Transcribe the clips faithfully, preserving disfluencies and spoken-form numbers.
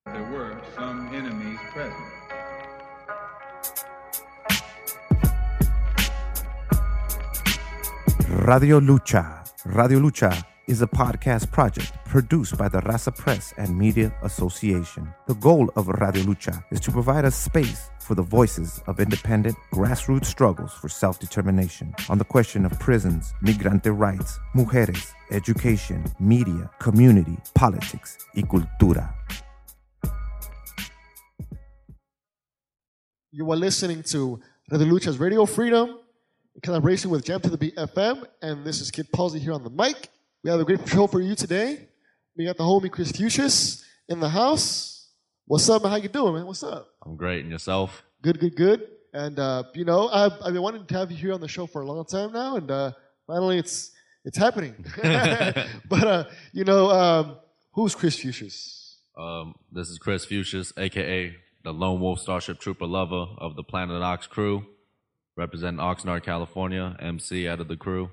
There were some enemies present. Radio Lucha. Radio Lucha is a podcast project produced by the Raza Press and Media Association. The goal of Radio Lucha is to provide a space for the voices of independent grassroots struggles for self-determination on the question of prisons, migrante rights, mujeres, education, media, community, politics, y cultura. You are listening to Radio Lucha's Radio Freedom in collaboration with Jam to the Beat F M, and this is Kid Palsy here on the mic. We have a great show for you today. We got the homie Chris Fuchsius in the house. What's up, man? How you doing, man? What's up? I'm great, and yourself? Good, good, good. And, uh, you know, I've, I've been wanting to have you here on the show for a long time now, and uh, finally it's it's happening. But, uh, you know, um, who's Chris Fuchsius? Um, this is Chris Fuchsius, a k a the Lone Wolf Starship Trooper lover of the Planet Ox crew, representing Oxnard, California, M C out of the crew.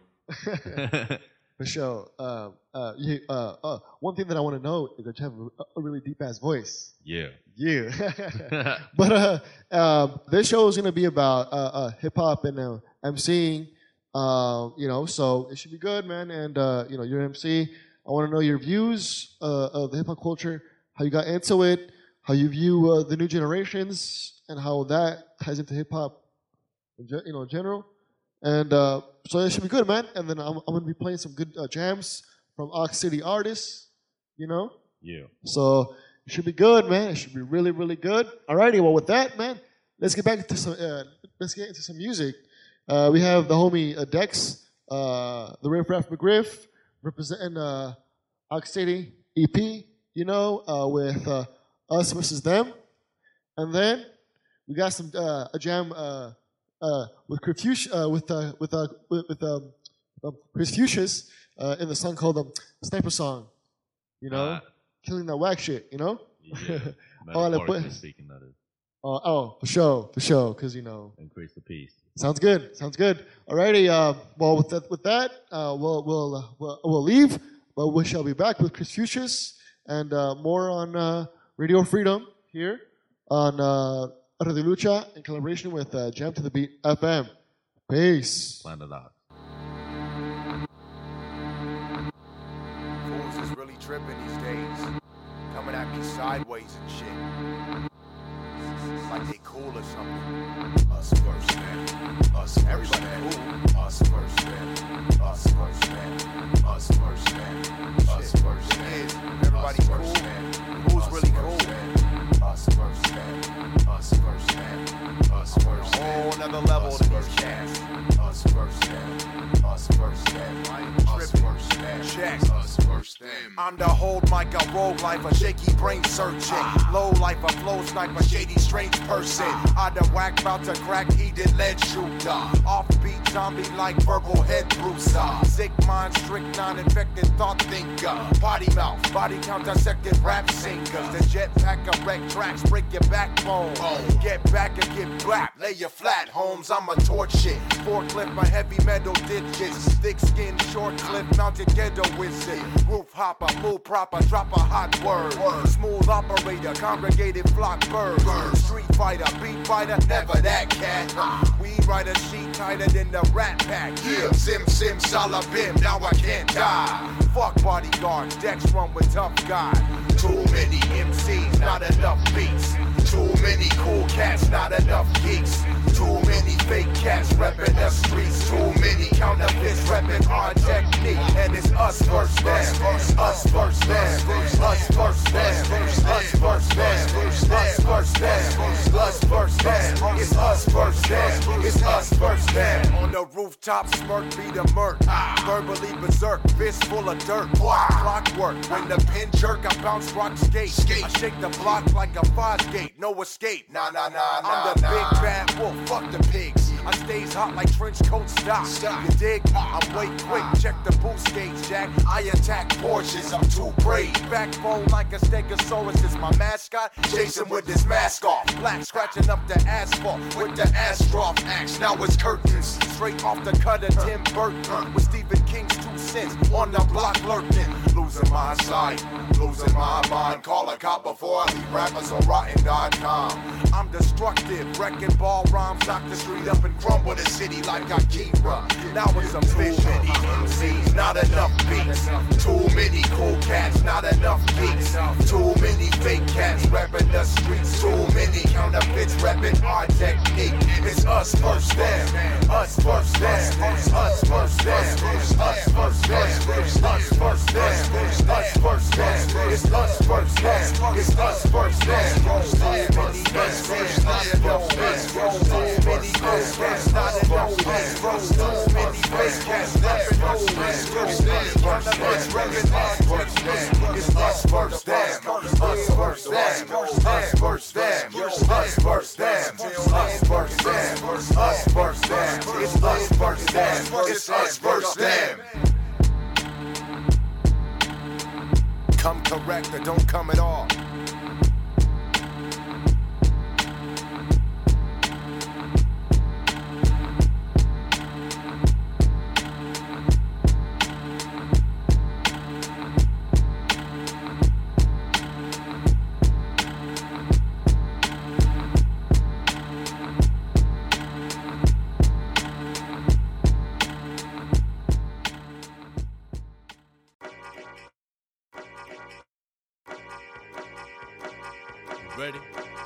For sure. Uh, uh, you, uh, uh, one thing that I want to know is that you have a, a really deep-ass voice. Yeah. Yeah. But uh, uh, this show is going to be about uh, uh, hip-hop and uh, MCing, uh, you know, so it should be good, man. And, uh, you know, you're an M C. I want to know your views uh, of the hip-hop culture, how you got into it, how you view uh, the new generations, and how that ties into hip-hop, in ge- you know, in general. And uh, so it should be good, man. And then I'm, I'm going to be playing some good uh, jams from Ox City artists, you know? Yeah. So it should be good, man. It should be really, really good. Alrighty, well, with that, man, let's get back into some, uh, let's get into some music. Uh, we have the homie uh, Dex, uh, the Riff Raff McGriff, representing uh, Ox City E P, you know, uh, with uh, Us Versus Them. And then we got some uh, a jam uh, uh, with Chris Fuchsius, uh, with uh, with uh, with, with um, um, Chris Fuchsius uh, in the song called um, Sniper Song. You know, uh, killing that whack shit. You know. Yeah. Metaphorically speaking, that is. Oh, oh, for sure, for sure, because you know. Increase the peace. Sounds good. Sounds good. Alrighty. Uh, well, with that, with that, uh, we'll we'll, uh, we'll we'll leave, but we shall be back with Chris Fuchsius and uh, more on uh, Radio Freedom here on uh, Radio Lucha in collaboration with uh, Jam to the Beat F M. Peace. Planet Ox. Fools is really tripping these days, coming at me sideways and shit. Like they cool or something. Us first, man. Us first, everybody man. Cool. Us first, man. Us first, man. Us first, man. Us first, man. Everybody cool. Man. Who's really cool? Man. Us first, man. Us first, man. Us first, man. Whole nother level to these cats. Us first, man. Us first, man. Us first, man. Check. Us first, man. I'm the hold mic, a rogue life, a shaky brain searching. Low life, a flow sniper, shady strange person. I the whack about to crack, heated lead shooter. Offbeat zombie like verbal head bruiser. Sick mind, strict non-infected thought thinker. Potty mouth, body count dissected rap singers. The jetpack of wreck tracks, break your backbone. Get back and get black, lay your flat, Holmes. I'm a torch shit. Forklift my heavy metal digits. Thick skin, short clip, mounted ghetto wizard. Roof hopper, move proper, drop a hot word. Smooth operator, congregated flock birds. Street fighter, beat fighter, never that cat. We ride a sheet tighter than the Rat Pack. Yeah, Sim Sim Salabim, now I can't die. Fuck bodyguards, Dex run with tough guys. Too many M Cs, not enough beats. Too many cool cats, not enough geeks. Too many fake cats reppin' the streets. Too many counterfeits reppin' our technique. And it's us first them. Us first them. Us first them. Us first them. Us first them. Us first them. It's us first them. It's us first them. On the rooftop, smirk be the murk. Verbally berserk, fist full of dirt. Clockwork, when the pin jerk, I bounce rock skate. I shake the block like a Foz gate. No escape. Nah, nah, nah, nah. I'm the big bad wolf. Fuck the pigs. I stays hot like trench coat stock. You dig? I'm way quick. Check the boost gauge, Jack. I attack Porsches. I'm too brave. Backbone like a Stegosaurus is my mascot. Chasing with his mask off. Black scratching up the asphalt with the Astroff axe. Now it's curtains. Straight off the cutter, Tim Burton. With Stephen King's two cents on the block lurking. Losing my sight, losing my mind. Call a cop before I leave rappers on rotten dot com. I'm destructive, wrecking ball rhymes. Knock the street up and crumble the city like Akira. Now it's official. Too many M Cs, not enough beats. Too many cool cats, not enough beats. Too many fake cats rapping the streets. Too many counterfeits rapping our technique. It's us versus them, us versus them, us versus them, us versus them, us versus them, us versus them, it's us versus them, it's us versus them. Too many us versus them, too many us versus not enough beats. Too many fake cats rapping our streets. Too many counterfeits rapping our technique. It's us versus them, us versus them, us versus them, us versus them, us versus them, us versus them. It's us versus them, it's us versus them. Come correct or don't come at all. Ready?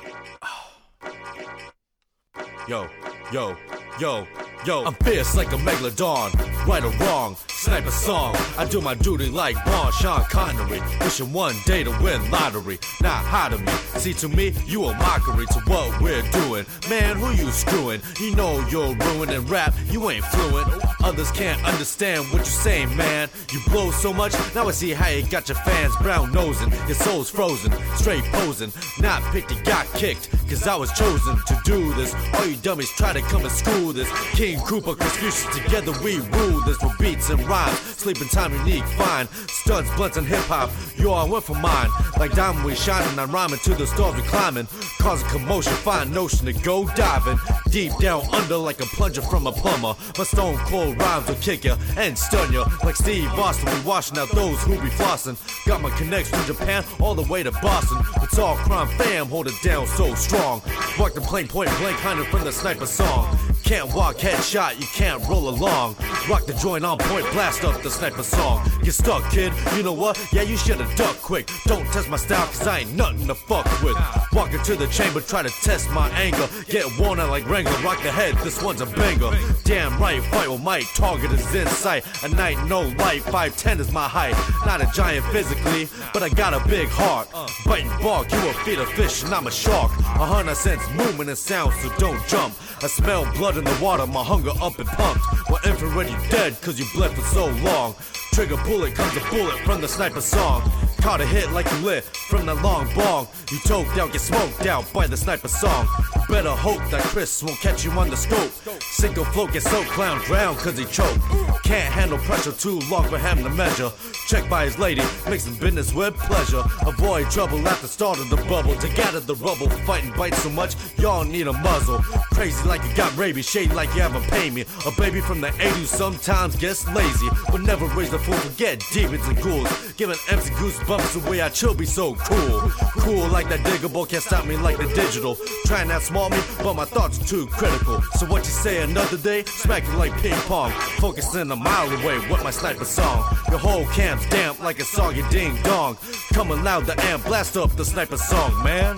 Yo, yo, yo, yo. I'm fierce like a megalodon, right or wrong, sniper song. I do my duty like Ron Sean Connery, wishing one day to win lottery. Not hot of me, see to me, you a mockery to what we're doing. Man, who you screwing? You know you're ruined in rap, you ain't fluent. Others can't understand what you're saying, man. You blow so much, now I see how you got your fans brown nosing. Your soul's frozen, straight posing. Not picked, you got kicked, cause I was chosen to do this. All you dummies try to come and school this. King Koopa, Confucius, together we rule this. With beats and rhymes, sleeping time unique, fine. Studs, blunts, and hip-hop, you all went for mine. Like diamond we shining, I'm rhyming to the stars we climbing. Causing commotion, fine notion to go diving. Deep down under like a plunger from a plumber. My stone cold rhymes will kick ya and stun ya. Like Steve Austin, we washing out those who be flossing. Got my connects from Japan all the way to Boston. It's all crime fam, hold it down so strong. Walk the plane point blank, hiding from the sniper song. Can't walk headshot, you can't roll along. Rock the joint on point, blast up the sniper song. You stuck, kid, you know what? Yeah, you should've ducked quick. Don't test my style, cause I ain't nothing to fuck with. Walk into the chamber, try to test my anger. Get worn out like Wrangler, rock the head, this one's a banger. Damn right, fight with might, target is in sight. A night, no light, five ten is my height. Not a giant physically, but I got a big heart. Biting bark, you a feed of fish and I'm a shark. A hundred cents movement and sound, so don't jump. I smell blood in the water, my hunger up and pumped. Well, infrared, you dead, cause you bled for so long. Trigger bullet comes a bullet from the sniper song. Caught a hit like you lit from the long bong. You toked out, get smoked out by the sniper song. Better hope that Chris won't catch you on the scope. Single float gets so clown drown cause he choked. Can't handle pressure too long for him to measure. Check by his lady, mixing business with pleasure. Avoid trouble at the start of the bubble. To gather the rubble, fight and bite so much, y'all need a muzzle. Crazy like you got rabies, shady like you haven't paid me. A baby from the eighties sometimes gets lazy, but never raise the fool, forget demons and ghouls. Giving empty goosebumps the way I chill be so cool. Cool like that diggable, can't stop me like the digital. Trying to outsmart me, but my thoughts are too critical. So what you say another day, smack you like ping pong. Focusing a mile away with my sniper song. Your whole camp's damp like a soggy ding dong. Coming loud the amp, blast up the sniper song, man.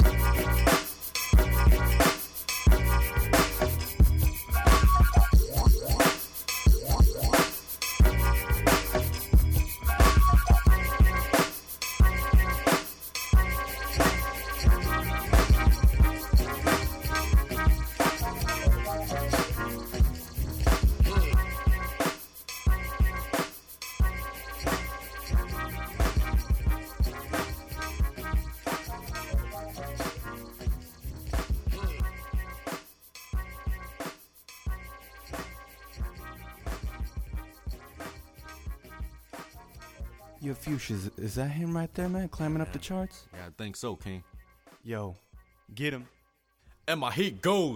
Yo, Fuchsias, is that him right there, man, climbing up the charts? Yeah, I think so, King. Yo, get him. And my heat goes.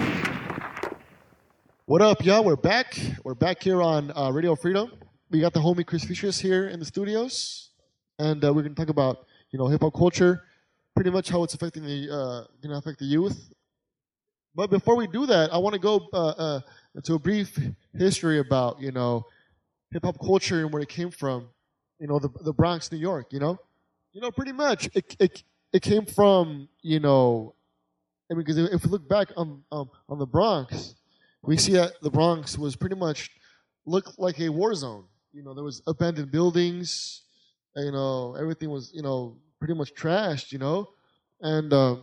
What up, y'all? We're back. We're back here on uh, Radio Freedom. We got the homie Chris Fuchsias here in the studios, and uh, we're gonna talk about you know hip hop culture, pretty much how it's affecting the uh, gonna affect the youth. But before we do that, I want to go uh, uh, into a brief history about you know hip hop culture and where it came from. You know, the the Bronx, New York. You know, you know, pretty much it it it came from you know, I mean, because if we look back on um, on the Bronx, we see that the Bronx was pretty much looked like a war zone. You know, there was abandoned buildings. You know, everything was you know pretty much trashed. You know, and um,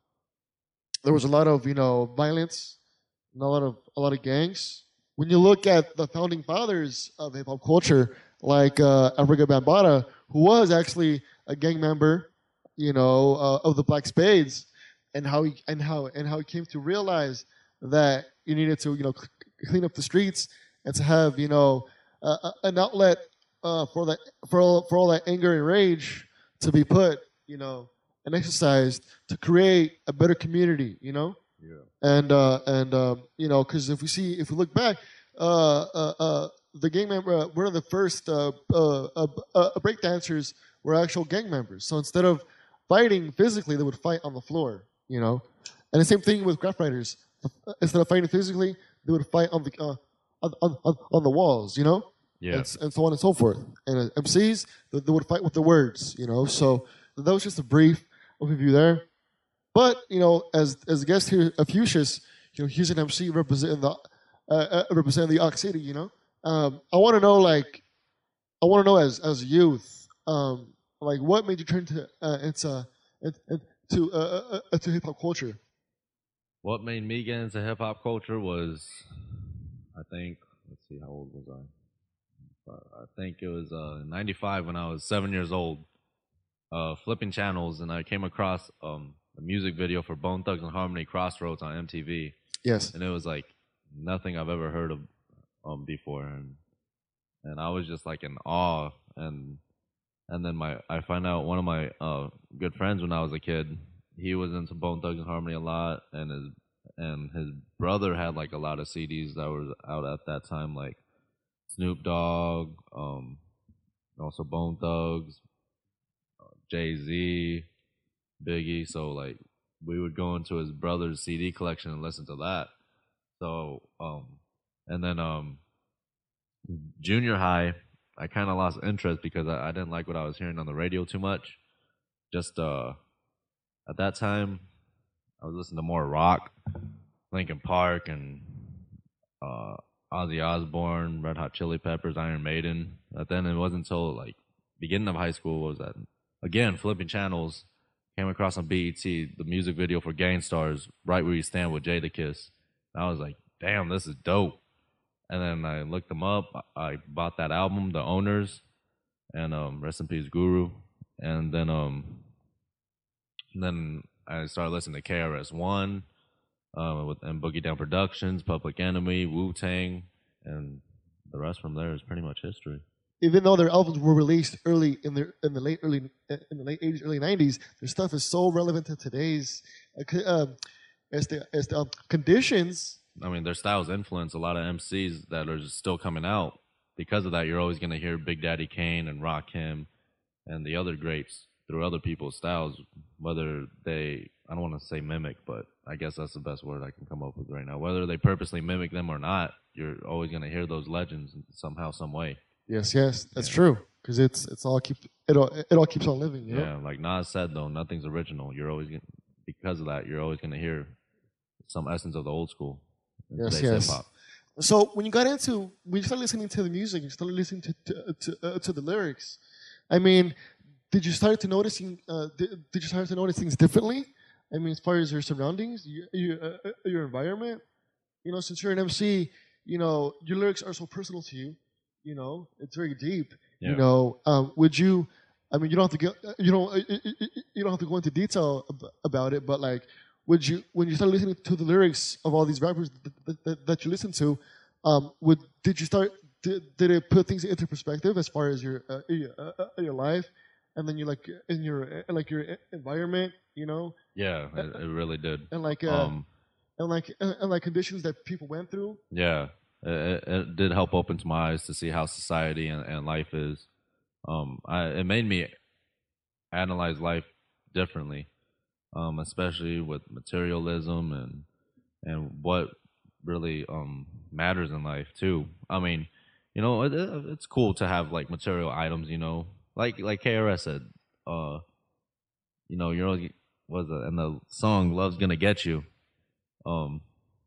there was a lot of you know violence, and a lot of a lot of gangs. When you look at the founding fathers of hip hop culture, like uh, Afrika Bambaataa, who was actually a gang member, you know, uh, of the Black Spades, and how he and how and how he came to realize that you needed to, you know, clean up the streets and to have, you know, uh, an outlet uh, for that for all, for all that anger and rage to be put, you know, and exercised to create a better community, you know. Yeah. And uh, and um, you know, because if we see, if we look back, uh, uh, uh, the gang member, uh, one of the first uh, uh, uh, uh, break dancers were actual gang members. So instead of fighting physically, they would fight on the floor, you know. And the same thing with graph writers. Instead of fighting physically, they would fight on the uh, on, on on the walls, you know. Yeah. And, and so on and so forth. And uh, M Cs, they, they would fight with the words, you know. So that was just a brief overview there. But you know, as as a guest here, Fuchsias, you know, he's an M C representing the uh, uh, representing the Ox City. You know, um, I want to know, like, I want to know as as youth, um, like, what made you turn to uh, into into uh, uh, to hip hop culture? What made me get into hip hop culture was, I think, let's see, how old was I? I think it was uh, ninety-five when I was seven years old, uh, flipping channels, and I came across um. a music video for Bone Thugs and Harmony, Crossroads, on M T V. Yes. And it was like nothing I've ever heard of um, before, and and I was just like in awe. And and then my I find out one of my uh, good friends when I was a kid, he was into Bone Thugs and Harmony a lot, and his and his brother had like a lot of C Ds that were out at that time, like Snoop Dogg, um, also Bone Thugs, uh, Jay-Z, Biggie. So like we would go into his brother's C D collection and listen to that. So um and then um junior high, I kind of lost interest because I, I didn't like what I was hearing on the radio too much. Just uh at that time I was listening to more rock, Linkin Park, and uh Ozzy Osbourne, Red Hot Chili Peppers, Iron Maiden. But then it wasn't until like beginning of high school, what was that, again, flipping channels, came across on B E T the music video for Gang Stars, Right Where You Stand with Jadakiss. And I was like, damn, this is dope. And then I looked them up. I bought that album, The Owners, and um, rest in peace, Guru. And then um, and then I started listening to K R S One, uh, with, and Boogie Down Productions, Public Enemy, Wu-Tang, and the rest from there is pretty much history. Even though their albums were released early in the in the late early in the late eighties, early nineties, their stuff is so relevant to today's uh, um, as the as the um, conditions. I mean, their styles influence a lot of M Cs that are still coming out. Because of that, you're always going to hear Big Daddy Kane and Rakim and the other greats through other people's styles, whether they, I don't want to say mimic, but I guess that's the best word I can come up with right now. Whether they purposely mimic them or not, you're always going to hear those legends somehow, some way. Yes, yes, that's yeah. true. Because it's it's all keep it all it all keeps on living. You yeah, know? Like Nas said though, nothing's original. You're always gonna, because of that, you're always going to hear some essence of the old school. Yes, yes. Hip-hop. So when you got into when you started listening to the music, you started listening to to to, uh, to the lyrics. I mean, did you start to noticing? Uh, did, did you start to notice things differently? I mean, as far as your surroundings, your your, uh, your environment. You know, since you're an M C, you know your lyrics are so personal to you. You know, it's very deep. Yeah. You know, um, would you? I mean, you don't have to go. You don't. You don't have to go into detail about it. But like, would you? When you started listening to the lyrics of all these rappers that, that, that you listen to, um, would did you start? did, did it put things into perspective as far as your uh, your, uh, uh, your life, and then you like in your uh, like your environment, you know? Yeah, it, it really did. And like uh, um, and like and, and like conditions that people went through. Yeah, it, it did help open my eyes to see how society and, and life is. Um, I, it made me analyze life differently, um, especially with materialism and and what really um, matters in life too. I mean, you know, it, it, it's cool to have like material items, you know, like like K R S said, uh, you know, you're only, was it, and the song "Love's Gonna Get You." Um,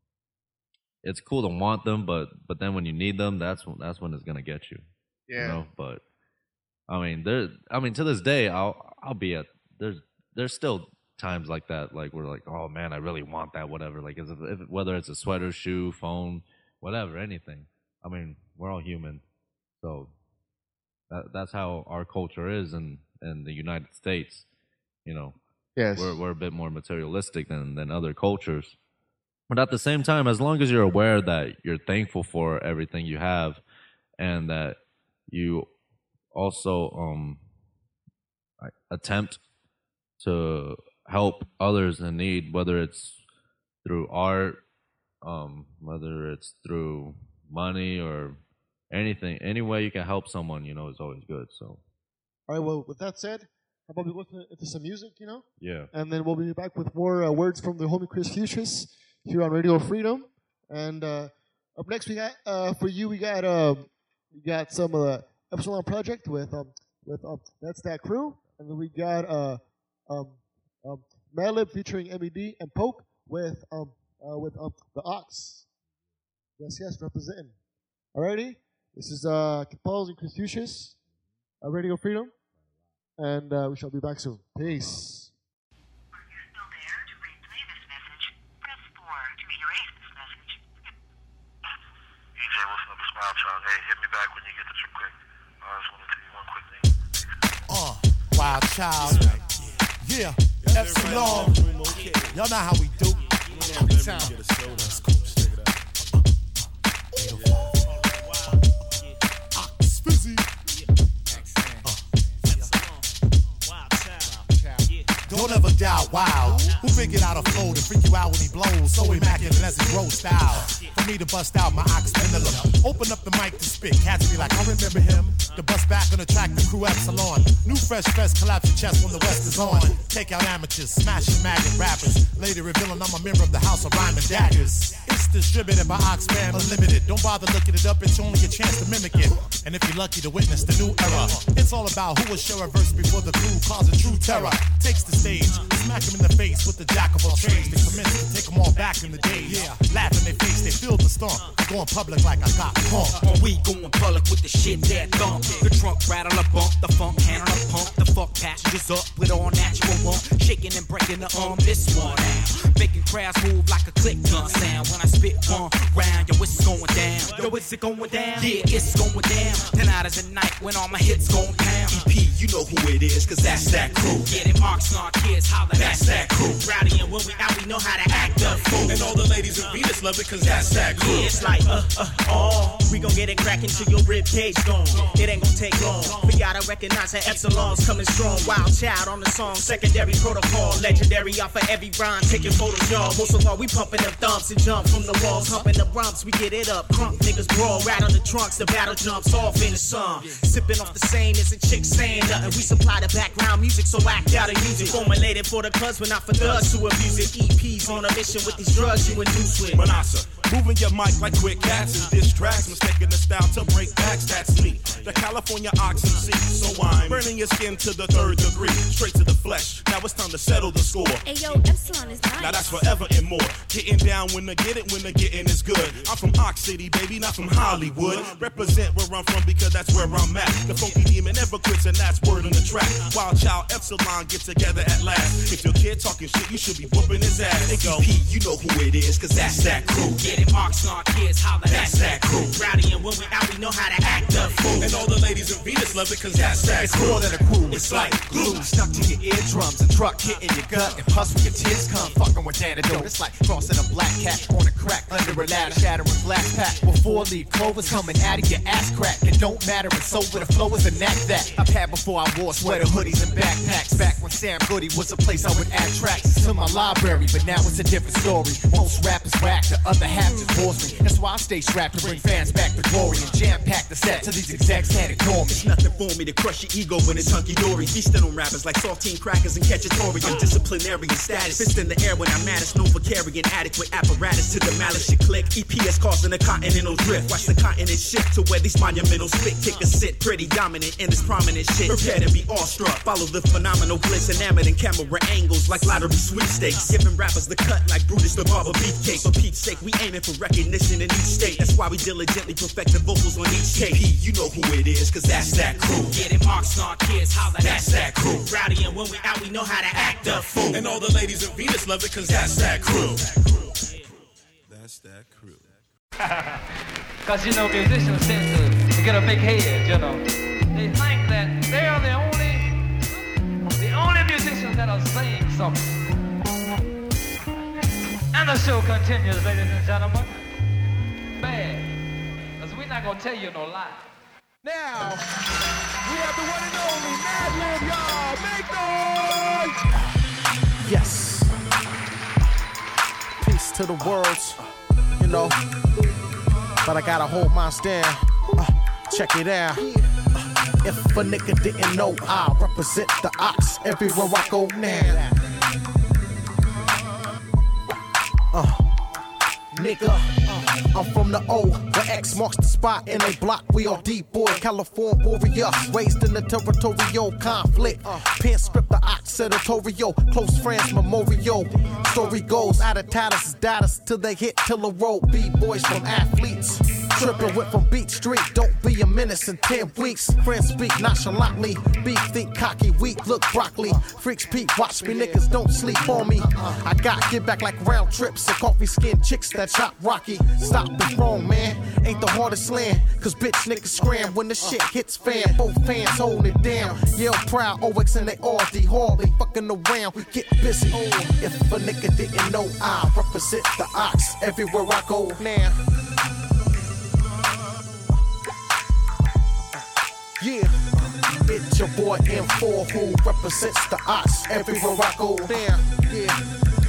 it's cool to want them, but but then when you need them, that's when that's when it's gonna get you. Yeah. You know, but I mean, there. I mean, to this day, I'll I'll be at there's there's still times like that, like we're like, oh man, I really want that, whatever. Like, if, if, whether it's a sweater, shoe, phone, whatever, anything. I mean, we're all human, so that that's how our culture is in in the United States. You know, yes, we're we're a bit more materialistic than than other cultures. But at the same time, as long as you're aware that you're thankful for everything you have, and that you also um, attempt to help others in need, whether it's through art, um, whether it's through money or anything, any way you can help someone, you know, is always good. So, all right. Well, with that said, how about we listen into some music, you know? Yeah. And then we'll be back with more uh, words from the homie Chris Fuchs here on Radio Freedom. And uh, up next, we got uh, for you, we got um, we got some of the Epsilon Project with um with um That's That Crew, and then we got uh um um Madlib featuring M E D and Poke with um uh, with um the Ox. Yes, yes, representing. Alrighty, this is uh Capals and Chris Fuchs, uh, Radio Freedom, and uh, we shall be back soon. Peace. Hey, hit me back when you get this real quick. I just want to tell you one quick thing. Uh, Wild Child. Yeah, Epsilon. Y'all know how we do. Town. Let's go. Check it out. Ox Fizzy. Don't ever doubt Wild, who figured out a flow to freak you out when he blows, so immaculate as he grows style. For me to bust out my ox pendulum, open up the mic to spit, cats be like, I remember him. The bust back on the track, the crew Epsilon. New fresh fest, collapse your chest when the West is on. Take out amateurs, smashing maggot rappers. Later revealing I'm a member of the House of Rhyme and Daggers. It's distributed by Oxfam Unlimited. Don't bother looking it up, it's only a chance to mimic it. And if you're lucky to witness the new era, it's all about who will share a verse before the crew causing true terror. Takes the stage, smack him in the face with the jack of all trades. They commence to take them all back in the day. Yeah, laugh in their face, they feel the stomp. Going public like I got pump. We going public with the shit that thump. The trunk rattle a bump, the funk handle a pump. The fuck passengers up with all natural one. Shaking and breaking the arm, this one out. Making crowds move like a click gun sound. When I spit one round, yo, it's going down. Yo, is it going down? Yeah, it's going down. Tonight is the night when all my hits going pound. E P, you know who it is, cause that's that crew. Yeah, them Oxnard kids holler, that's that crew. Rowdy, and when we out, we know how to act a fool. And all the ladies in Venus love it, cause that's that crew. Yeah, it's like, uh, uh, oh. We gon' get it crackin' till your rib cage gone. It ain't gon' take long. We gotta recognize that Epsilon's coming strong. Wild Child on the song, secondary protocol. Legendary off of every rhyme, taking photos, y'all. Most of all, we pumping them thumbs and jump from the walls. Humping the rumps, we get it up. Crunk niggas brawl, rattle the trunks, the battle jumps off in the sun. Sipping off the same as a chick saying nothing. We supply the background music, so act out and use it. Formulated for the cuz, but not for thugs to abuse it. E Ps on a mission with these drugs you induce with. Manasa, moving your mic like quick cats and diss tracks, mistaking the style to break backs, that's me. The California Ox M C, so I'm burning your skin to the third degree, straight to the flesh. Now it's time to settle the score. Hey yo, Epsilon is nice. Now that's forever and more. Getting down when I get it, when the getting is good. I'm from Ox City, baby, not from Hollywood. Represent where I'm from because that's where I'm at. The funky demon never quits and that's word on the track. Wild Child, Epsilon get together at last. If you're kid talking shit, you should be whooping his ass. Nicky P, you know who it is, cause that's that crew. Get it, Oxnard kids, holla, That's that crew. Rowdy, and when we out, we know how to act a fool. And all the ladies in Venus love it, cause that's that It's crew. more than a crew, it's like glue stuck to your eardrums, a truck hitting your gut, and plus when your tears come, fucking with antidote. It's like crossing a black cat on a crack under a ladder, shattering glass pack with four leaf clovers coming out of your ass crack. It don't matter, it's over the flow is a knack that I've had before I wore sweater hoodies and backpacks. Back when Sam Goody was a place I would add tracks to my library, but now it's a different story. Most rappers whack, the other half just bores me. That's why I stay strapped to bring fans back to glory and jam pack the set so these execs can't ignore me. It's nothing for me to crush your ego when it's hunky dory. Feasting on rappers like saltine crackers and catchatorium. Disciplinarian status. Fist in the air when I'm mad. It's known for carrying adequate apparatus to the malice you click. E P S causing a continental drift. Watch the continent shift to where these monumentals fit. Kick a sit pretty dominant in this prominent shit. Prepare to be awestruck. Follow the phenomenal glitz enamored in camera angles like lottery sweepstakes. Giving rappers the cut like Brutus the barber beefcake. For Pete's sake, we aiming for recognition in each state. That's why we diligently perfect the vocals on each tape. P, you know who it is, cause that's that crew. Get it, Oxnard kids, holla, That's that crew. Rowdy, and when we out, we know how to act a fool. And all the ladies in Venus love it, cause that's that crew. That's that crew. Because, you know, musicians tend to, to get a big head, you know. They think that they are the only, the only musicians that are saying something. And the show continues, ladies and gentlemen. Bad. Because we're not going to tell you no lie. Now, we have the one and only Madlib, y'all. Make noise! Yes. Peace to the world, you know. But I gotta hold my stand. Uh, check it out. Uh, if a nigga didn't know, I represent the ox everywhere I go now. Uh, nigga, uh, I'm from the O, where X marks the spot in a block. We are D-boy, California warrior, raised in the territorial conflict. Pen script, the ox editorial, close friends memorial. Story goes, out of tatters, datas till they hit till the road. B-boys from athletes, tripping went from Beat Street. Don't be a menace in ten weeks. Friends speak nonchalantly, beef think cocky, weak look broccoli. Freaks peek, watch me, niggas don't sleep on me. I got get back like round trips and coffee skin chicks that chop Rocky. Stop the wrong, man, ain't the hardest land. Cause bitch niggas scram when the shit hits fan. Both fans hold it down. Yell proud, O X and they R D. Hardly fucking around, we get busy. If a nigga didn't know, I represent the ox everywhere I go now. Yeah, it's your boy M four who represents the ox everywhere I go now. Yeah.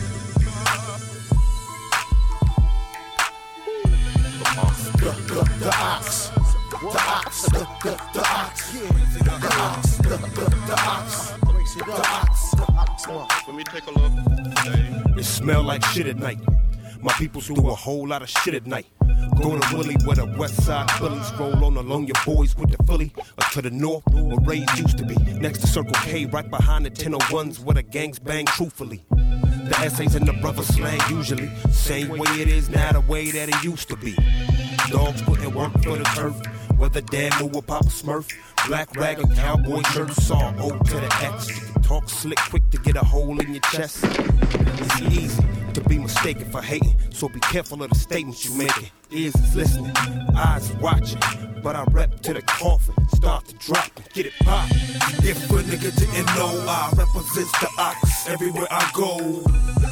The, the, the ox, the ox, the, the, the ox, yeah. The ox, the, the, the ox, the ox, the ox. Let me take a look. It smell like shit at night. My people's do a whole lot of shit at night. Go to Willie where the west side Phillies roll on along your boys with the Philly. Or to the north where Ray's used to be. Next to Circle K, right behind the ten oh ones where the gangs bang truthfully. The essays and the brother slang usually. Same way it is now, the way that it used to be. Dogs putting work for the turf. Whether dad knew or Papa Smurf. Black rag or cowboy shirt, saw O to the X. You can talk slick quick to get a hole in your chest. It's easy to be mistaken for hating, so be careful of the statements you making. Ears is listening, eyes is watching, but I rep to the coffin, start to drop and get it pop. If a nigga didn't know, I represent the ox everywhere I go.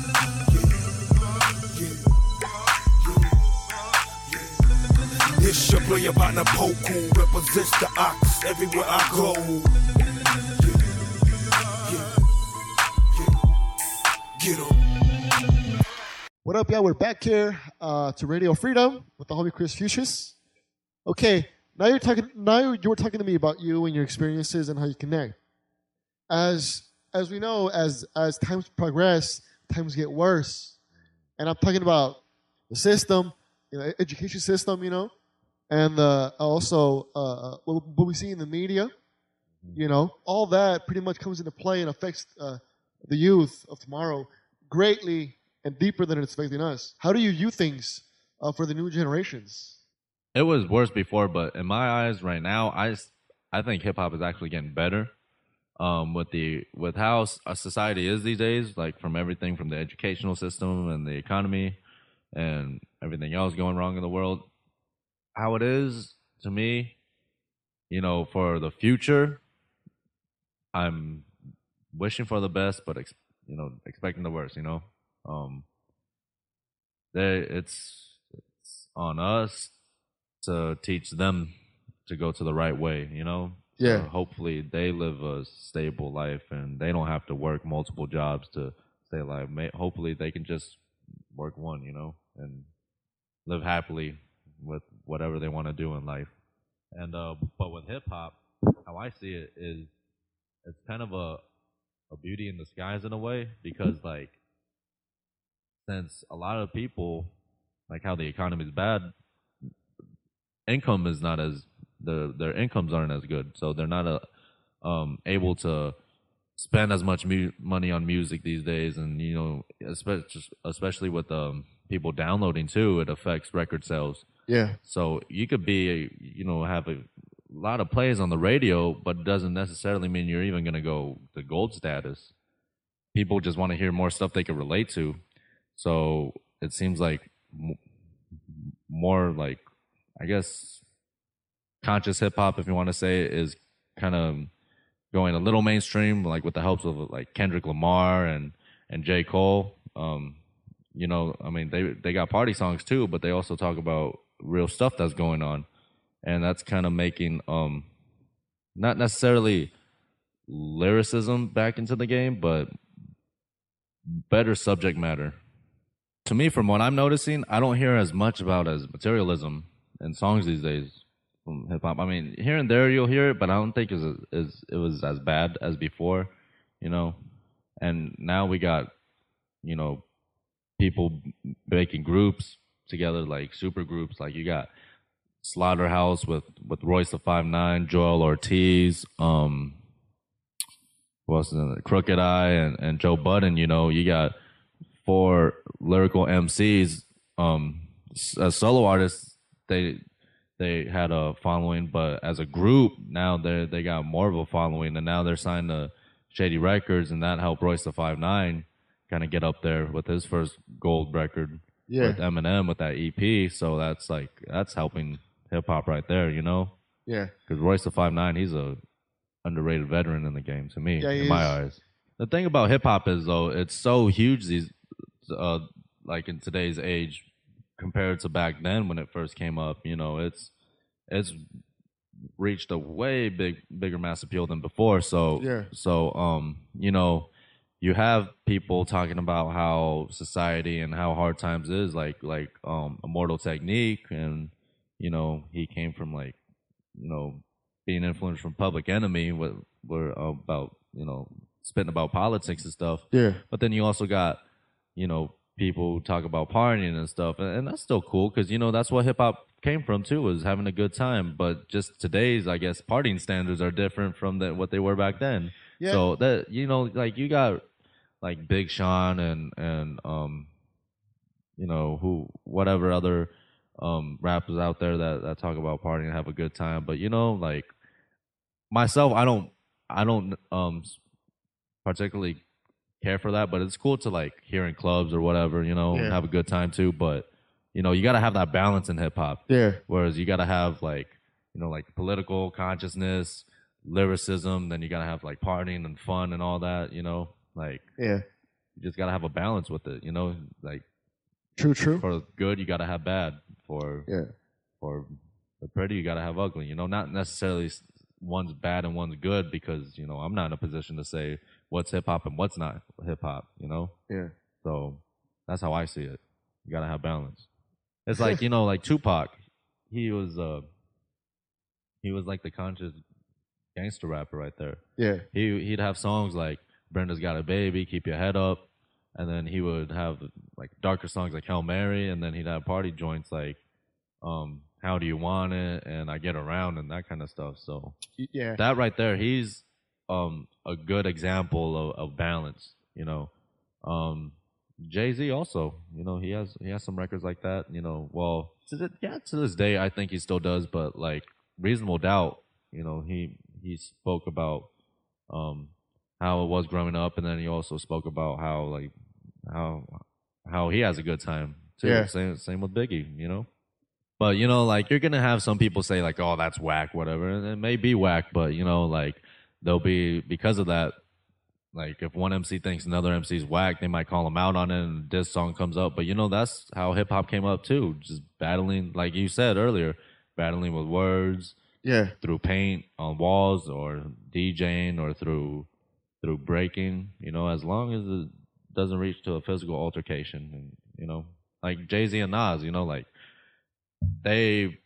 It's your player partner Poku, represents the ox everywhere I go. Yeah, yeah, yeah. Get 'em. What up, y'all? We're back here uh, to Radio Freedom with the homie Chris Fuchsius. Okay, now you're talking. Now you were talking to me about you and your experiences and how you connect. As as we know, as as times progress, times get worse, and I'm talking about the system, you know, education system, you know. And uh, also uh, what, what we see in the media, you know, all that pretty much comes into play and affects uh, the youth of tomorrow greatly and deeper than it's affecting us. How do you view things uh, for the new generations? It was worse before, but in my eyes right now, I, I think hip-hop is actually getting better. um, with the with how s- our society is these days, like from everything from the educational system and the economy and everything else going wrong in the world, how it is to me, you know, for the future, I'm wishing for the best, but ex- you know, expecting the worst. You know, um, they it's it's on us to teach them to go to the right way. You know, Yeah. So hopefully, they live a stable life and they don't have to work multiple jobs to stay alive. May- hopefully, they can just work one. You know, and live happily with whatever they want to do in life. And uh, but with hip hop, how I see it is, it's kind of a a beauty in disguise in a way, because like, since a lot of people, like how the economy is bad, income is not as the their incomes aren't as good, so they're not a, um, able to spend as much mu- money on music these days, and you know, especially especially with um, people downloading too, it affects record sales. Yeah. So you could be, a, you know, have a lot of plays on the radio, but it doesn't necessarily mean you're even going to go to gold status. People just want to hear more stuff they can relate to. So it seems like m- more like, I guess, conscious hip hop, if you want to say it, is kind of going a little mainstream, like with the helps of like Kendrick Lamar and, and J. Cole. Um, you know, I mean, they they got party songs too, but they also talk about real stuff that's going on. And that's kind of making um, not necessarily lyricism back into the game, but better subject matter. To me, from what I'm noticing, I don't hear as much about as materialism in songs these days from hip hop. I mean, here and there you'll hear it, but I don't think it's is it was as bad as before, you know. And now we got, you know, people making groups together, like super groups. Like you got Slaughterhouse with with Royce the five nine, Joel Ortiz, um, who else is in it? Crooked Eye, and, and Joe Budden. You know, you got four lyrical M Cs, um, as solo artists. They they had a following, but as a group now they they got more of a following, and now they're signed to Shady Records, and that helped Royce the five nine kind of get up there with his first gold record. Yeah. With Eminem with that E P. So that's like that's helping hip hop right there, you know. Yeah. Because Royce the five nine, he's a underrated veteran in the game to me, Yeah, he in my is. eyes. The thing about hip hop is though, it's so huge these, uh, like in today's age, compared to back then when it first came up. You know, it's it's reached a way big bigger mass appeal than before. So Yeah. so um, you know, you have people talking about how society and how hard times is, like like um Immortal Technique, and you know, he came from like, you know, being influenced from Public Enemy, what were about, you know, spitting about politics and stuff. Yeah. But then you also got, you know, people who talk about partying and stuff, and, and that's still cool because, you know, that's what hip hop came from too, was having a good time. But just today's, I guess, partying standards are different from the, what they were back then. Yeah. So that, you know, like you got like Big Sean and and um, you know, who whatever other um rappers out there that that talk about partying and have a good time. But you know, like myself, I don't I don't um particularly care for that, but it's cool to like hear in clubs or whatever, you know, Yeah. and have a good time too. But you know, you got to have that balance in hip hop. Yeah. Whereas you got to have like, you know, like political consciousness, lyricism. Then you got to have like partying and fun and all that. You know, like Yeah. you just got to have a balance with it. You know, like True, true. for good you got to have bad. For Yeah. for the pretty you got to have ugly. You know, not necessarily s- one's bad and one's good, because you know I'm not in a position to say what's hip hop and what's not hip hop. You know. Yeah. So that's how I see it. You gotta have balance. It's like, you know, like Tupac, he was uh he was like the conscious gangster rapper right there. Yeah. He he'd have songs like Brenda's Got a Baby, Keep Your Head Up, and then he would have like darker songs like Hail Mary, and then he'd have party joints like um How Do You Want It and I Get Around and that kind of stuff. So Y- yeah. that right there, he's um a good example of, of balance, you know. Um Jay-Z also, you know, he has he has some records like that, you know. Well, to the, yeah, to this day I think he still does, but like Reasonable Doubt, you know, he he spoke about um, how it was growing up, and then he also spoke about how like how how he has a good time too. Yeah. Same same with Biggie, you know. But you know, like you're gonna have some people say like, "Oh, that's whack," whatever, and it may be whack, but you know, like they'll be because of that. Like if one M C thinks another M C's whack, they might call him out on it, and this song comes up. But you know, that's how hip hop came up too, just battling, like you said earlier, battling with words, yeah, through paint on walls or DJing or through through breaking. You know, as long as it doesn't reach to a physical altercation, and you know, like Jay-Z and Nas, you know, like they,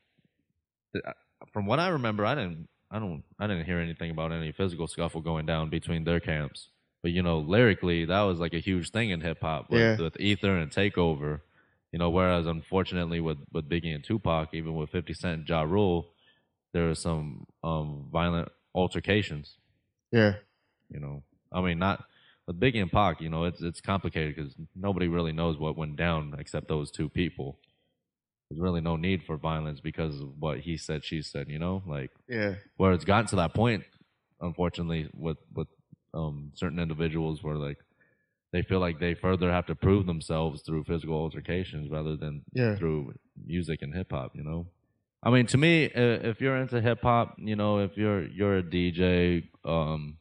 from what I remember, I didn't. I don't. I didn't hear anything about any physical scuffle going down between their camps. But you know, lyrically, that was like a huge thing in hip hop with, Yeah. with Ether and Takeover. You know, whereas unfortunately with, with Biggie and Tupac, even with fifty Cent and Ja Rule, there were some um, violent altercations. Yeah. You know, I mean, not with Biggie and Pac. You know, it's it's complicated because nobody really knows what went down except those two people. There's really no need for violence because of what he said, she said, you know? Like, Yeah. where it's gotten to that point, unfortunately, with, with um, certain individuals where, like, they feel like they further have to prove themselves through physical altercations rather than Yeah. through music and hip-hop, you know? I mean, to me, i- if you're into hip-hop, you know, if you're you're a D J, um,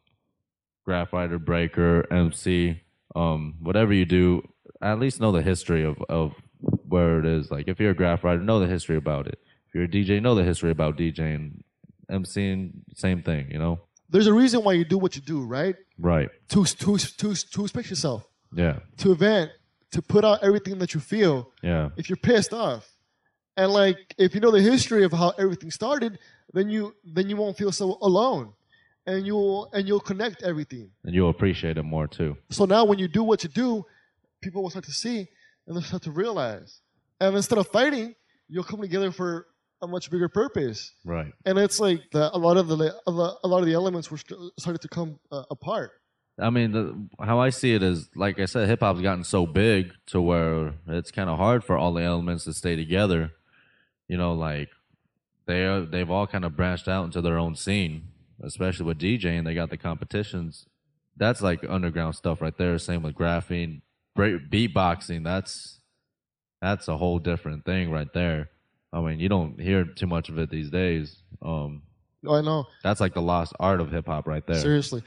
graph writer, breaker, M C, um, whatever you do, at least know the history of, of where it is. Like, if you're a graph writer, know the history about it. If you're a D J, know the history about DJing. MCing, same thing, you know? There's a reason why you do what you do, right? Right. To to to to respect yourself, Yeah. to vent, to put out everything that you feel. Yeah. If you're pissed off, and like if you know the history of how everything started, then you then you won't feel so alone, and you'll and you'll connect everything. And you'll appreciate it more, too. So now when you do what you do, people will start to see and they'll start to realize. And instead of fighting, you'll come together for a much bigger purpose. Right. And it's like the, a lot of the a lot of the elements were st- started to come uh, apart. I mean, the, how I see it is, like I said, hip-hop's gotten so big to where it's kind of hard for all the elements to stay together. You know, like, they are, they've all kind of branched out into their own scene, especially with DJing. They got the competitions. That's like underground stuff right there. Same with graphing, break, beatboxing. That's that's a whole different thing right there. I mean, you don't hear too much of it these days. Um, Oh, I know. that's like the lost art of hip-hop right there. Seriously.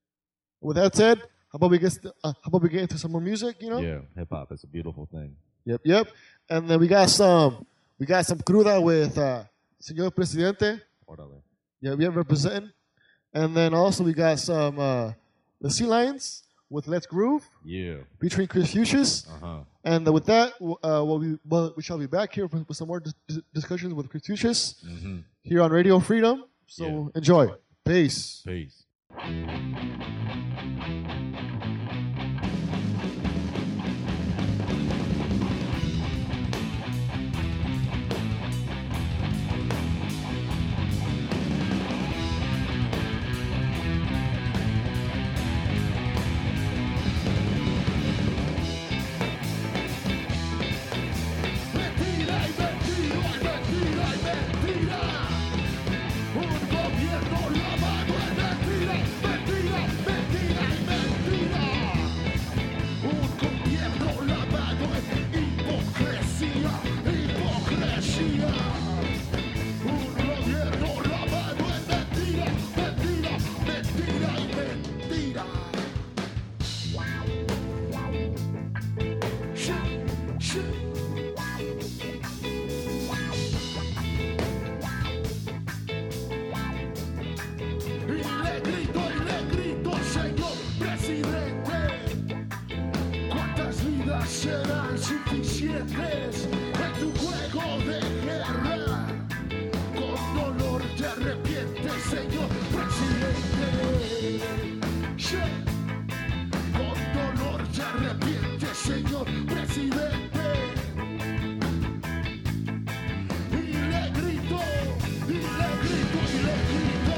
With that said, how about we get st- uh, how about we get into some more music? You know. Yeah, hip-hop is a beautiful thing. Yep. Yep. And then we got some we got some cruda with uh, Señor Presidente. Órale. Yeah, we have representing. And then also we got some uh, the Sea Lions with Let's Groove. Yeah. Featuring Chris Fuchs. Uh-huh. And uh, with that, w- uh, we'll be, well, we shall be back here with, with some more dis- dis- discussions with Chris Fuchs Mhm. here on Radio Freedom. So enjoy. Peace. Peace. Mentira y mentira, mentira y mentira. Un gobierno lavado en mentira, mentira, mentira y mentira. Un gobierno lavado en hipocresía, hipocresía. Un gobierno lavado en mentira, mentira, mentira y mentira. Shit, shit. Y le grito, y le grito, señor presidente, ¿cuántas vidas serán suficientes en tu juego de guerra? Con dolor te arrepientes, señor presidente. Yeah. Con dolor te arrepientes, señor presidente. Y le grito, y le grito, y le grito.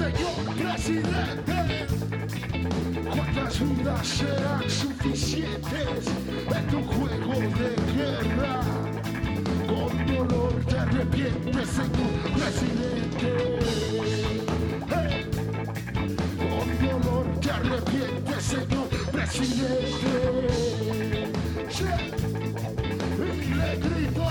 señor presidente. ¿Cuántas vidas serán suficientes en tu juego de guerra? Con dolor te arrepientes, señor presidente. Hey. Con dolor te arrepientes, señor presidente. Y le grito.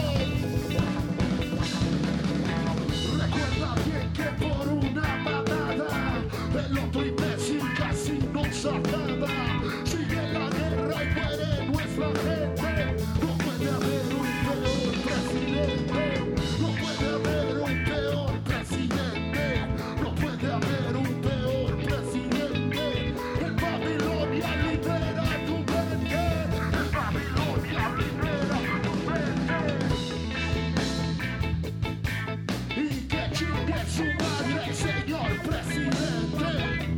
Recuerda bien que por una mamada el otro imbécil casi nos acaba. Sigue la guerra y muere nuestra gente. No puede haber un peor presidente. No puede haber un peor presidente. No puede haber un peor presidente. En Babilonia libera tu mente. En Babilonia libera tu mente. Y que chingue su madre, señor presidente.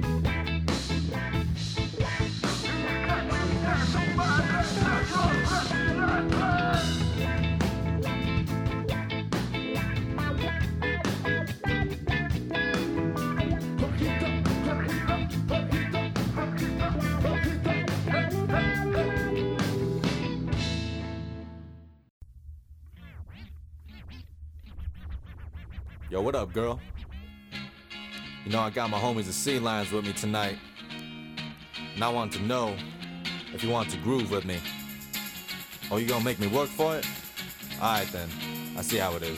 Yo, what up, girl? You know, I got my homies the Sea Lions with me tonight. And I want to know if you want to groove with me. Oh, you gonna make me work for it? Alright then, I see how it is.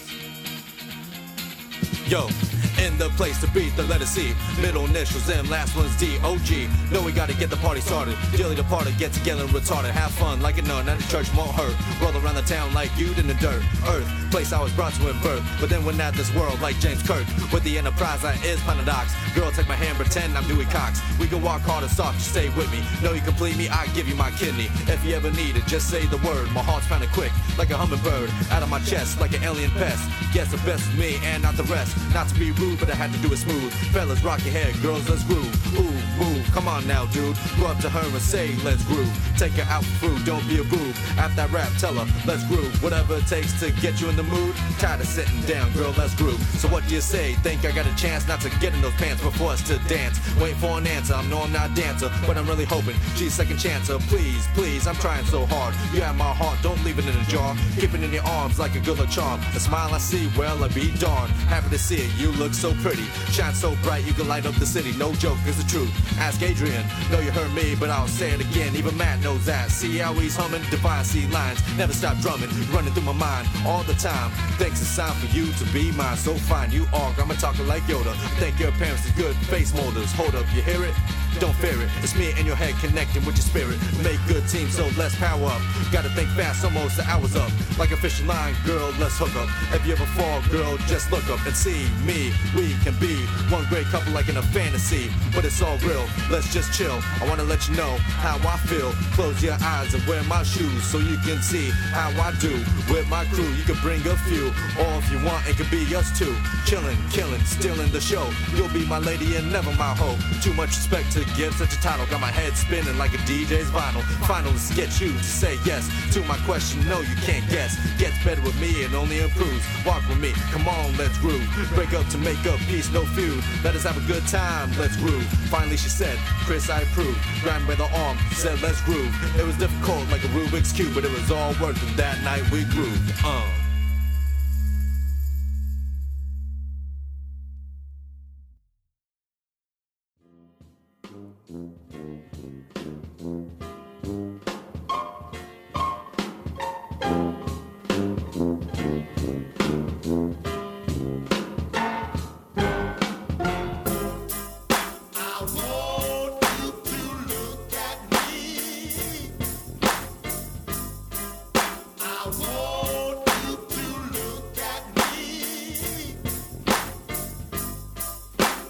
Yo, in the place to be, the letter C. Middle initials M, last one's D, O G. Know we gotta get the party started. Dearly departed, get together and retarded. Have fun like a nun at a church, won't hurt. Roll around the town like you in the dirt. Earth, place I was brought to in birth. But then went at this world like James Kirk. With the enterprise I is paradox. Girl, take my hand, pretend I'm Dewey Cox. We can walk hard and soft, just stay with me. Know you complete me, I give you my kidney. If you ever need it, just say the word. My heart's pounding quick, like a hummingbird. Out of my chest, like an alien pest. Guess the best is me and not the rest. Not to be rude, but I had to do it smooth. Fellas, rock your head, girls, let's groove. Ooh, move, come on now, dude. Go up to her and say, let's groove. Take her out for food, don't be a boob. After that rap, tell her, let's groove. Whatever it takes to get you in the mood. Tired of sitting down, girl, let's groove. So what do you say? Think I got a chance not to get in those pants before us to dance? Wait for an answer, I know I'm not a dancer, but I'm really hoping she's second chancer. Please, please, I'm trying so hard. You have my heart, don't leave it in a jar. Keep it in your arms like a good luck charm. The smile I see, well, I be darned. Happy to see it, you look so pretty. Shine so bright, you can light up the city. No joke, it's the truth. Ask Adrian, know you heard me, but I'll say it again. Even Matt knows that. See how he's humming? Divine sea lines, never stop drumming, running through my mind all the time. Thanks, it's time for you to be mine. So fine, you are, I'm a talker like Yoda. Thank your parents are good face molders. Hold up, you hear it? Don't fear it. It's me in your head connecting with your spirit. Make good teams, so let's power up. Gotta think fast, almost the hour's up. Like a fishing line, girl, let's hook up. If you ever fall, girl, just look up and see me. We can be one great couple like in a fantasy. But it's all real, let's just chill. I wanna let you know how I feel. Close your eyes and wear my shoes so you can see how I do. With my crew, you can bring a few. Or if you want, it could be us two. Chillin', killin', stealing the show. You'll be my lady and never my hoe. Too much respect to give such a title. Got my head spinning like a D J's vinyl. Finalists get you to say yes to my question. No, you can't guess. Gets better with me and only improves. Walk with me, come on, let's groove. Break up to make up, peace, no feud. Let us have a good time, let's groove. Finally she said, Chris, I approve. Grabbed by the arm, said let's groove. It was difficult like a Rubik's Cube, but it was all worth it. That night we grooved. Uh.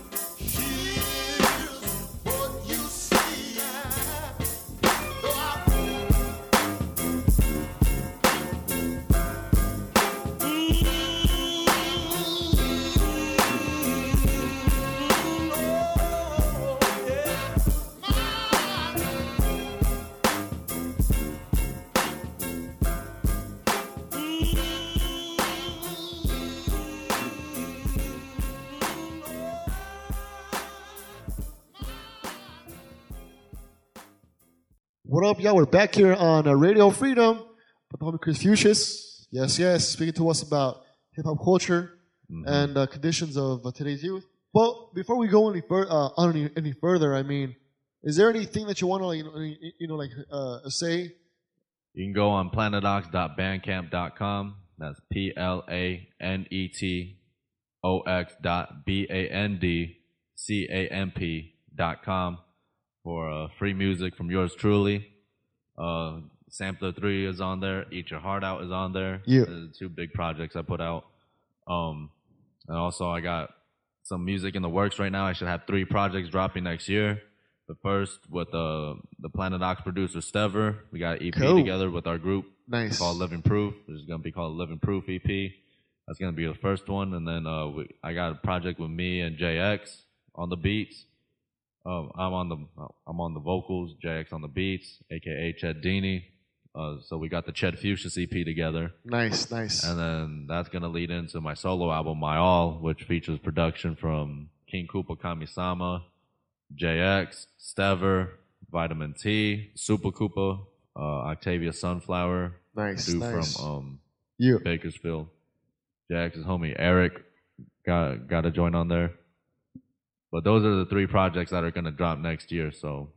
Though I What up, y'all? We're back here on uh, Radio Freedom with the homie Chris Fuchsius. Yes, yes, speaking to us about hip-hop culture mm-hmm. and uh, conditions of uh, today's youth. But before we go any, fur- uh, on any, any further, I mean, is there anything that you want to, you know, you know like uh, say? You can go on planetox dot bandcamp dot com. That's P L A N E T O X dot B A N D C A M P dot com for uh, free music from yours truly. Uh, Sampler three is on there. Eat Your Heart Out is on there. Yeah. The two big projects I put out. Um, and also I got some music in the works right now. I should have three projects dropping next year. The first with uh, the Planet Ox producer Stever. We got an E P cool. together with our group. Nice. It's called Living Proof. It's going to be called Living Proof E P. That's going to be the first one. And then uh, we, I got a project with me and J X on the beats. Uh, I'm on the I'm on the vocals, J X on the beats, aka Ched Dini. Uh, so we got the Ched Fuchsius E P together. Nice, nice. And then that's gonna lead into my solo album, My All, which features production from King Koopa Kami-sama, J X, Stever, Vitamin T, Super Koopa, uh, Octavia Sunflower, nice, dude nice. from um, you. Bakersfield. J X's homie Eric got got to join on there. But those are the three projects that are going to drop next year. So,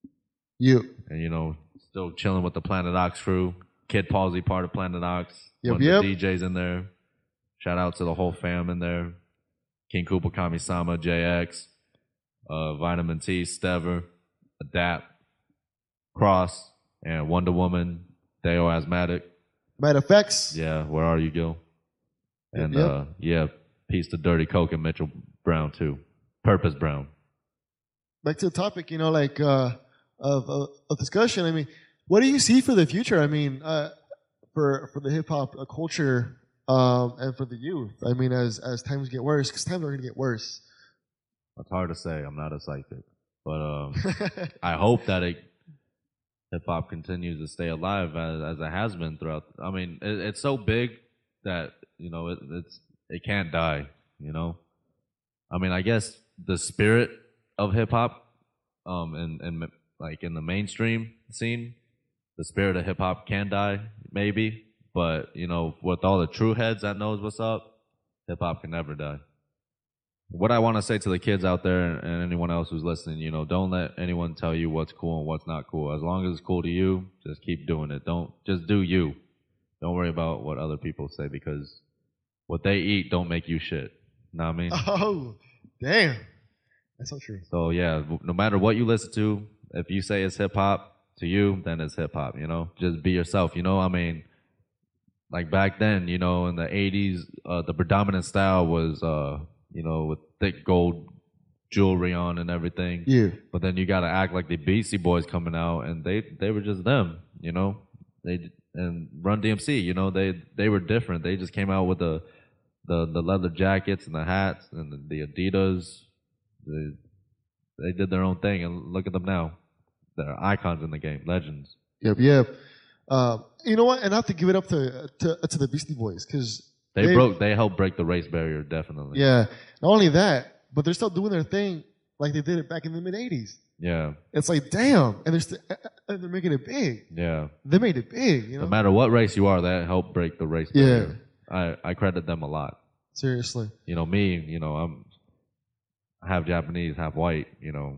you and you know, still chilling with the Planet Ox crew. Kid Palsy part of Planet Ox. Yep, One yep. of the D Js in there. Shout out to the whole fam in there. King Koopa Kami-sama, J X, uh, Vitamin T, Stever, Adapt, Cross, and Wonder Woman, Deo Asthmatic. Matter of facts. Yeah, where are you, Gil? And yep. uh, yeah, peace to Dirty Coke and Mitchell Brown too. Purpose Brown. Back to the topic, you know, like uh, of, of of discussion. I mean, what do you see for the future? I mean, uh, for for the hip hop uh, culture um, and for the youth. I mean, as as times get worse, because times are going to get worse. It's hard to say. I'm not a psychic, but um, I hope that it hip hop continues to stay alive as as it has been throughout. I mean, it, it's so big that you know it, it's it can't die. You know, I mean, I guess the spirit of hip hop, um, and and like in the mainstream scene, the spirit of hip hop can die, maybe. But you know, with all the true heads that knows what's up, hip hop can never die. What I want to say to the kids out there and anyone else who's listening, you know, don't let anyone tell you what's cool and what's not cool. As long as it's cool to you, just keep doing it. Don't just do you. Don't worry about what other people say, because what they eat don't make you shit. Know what I mean? Oh, damn. That's so true. So yeah, no matter what you listen to, if you say it's hip hop to you, then it's hip hop, you know? Just be yourself, you know? I mean, like back then, you know, in the eighties, uh, the predominant style was, uh, you know, with thick gold jewelry on and everything. Yeah. But then you got to act like the Beastie Boys coming out, and they, they were just them, you know? They and Run D M C, you know, they they were different. They just came out with the the, the leather jackets and the hats and the, the Adidas. They, they did their own thing, and look at them now. They're icons in the game, legends. Yep, yep. Uh, you know what? And I have to give it up to to, to the Beastie Boys, because They, they broke. They helped break the race barrier, definitely. Yeah. Not only that, but they're still doing their thing like they did it back in the mid eighties. Yeah. It's like, damn, and they're st- and they're making it big. Yeah. They made it big. You know. No matter what race you are, that helped break the race barrier. Yeah. I I credit them a lot. Seriously. You know me. You know I'm half Japanese, half white. You know.